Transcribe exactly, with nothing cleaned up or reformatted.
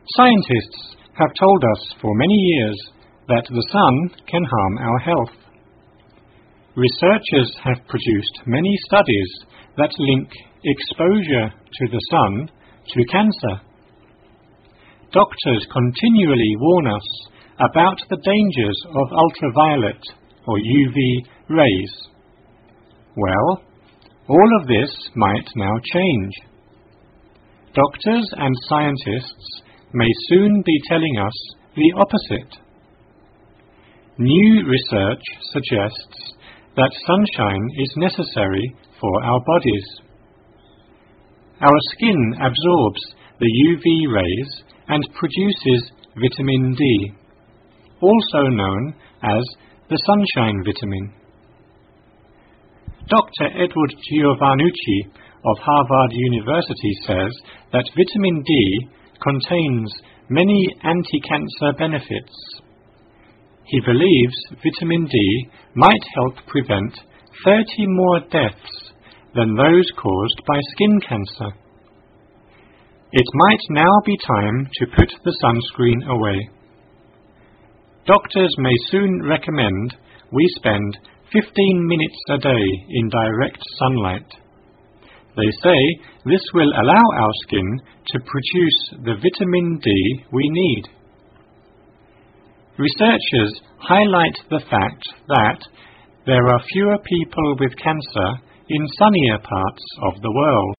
Scientists have told us for many years that the sun can harm our health. Researchers have produced many studies that link exposure to the sun to cancer. Doctors continually warn us about the dangers of ultraviolet or U V rays. Well, all of this might now change. Doctors and scientists may soon be telling us the opposite. New research suggests that sunshine is necessary for our bodies. Our skin absorbs the U V rays and produces vitamin D, also known as the sunshine vitamin. Doctor Edward Giovannucci of Harvard University says that vitamin D contains many anti-cancer benefits. He believes vitamin D might help prevent thirty more deaths than those caused by skin cancer. It might now be time to put the sunscreen away. Doctors may soon recommend we spend fifteen minutes a day in direct sunlight. They say this will allow our skin to produce the vitamin D we need. Researchers highlight the fact that there are fewer people with cancer in sunnier parts of the world.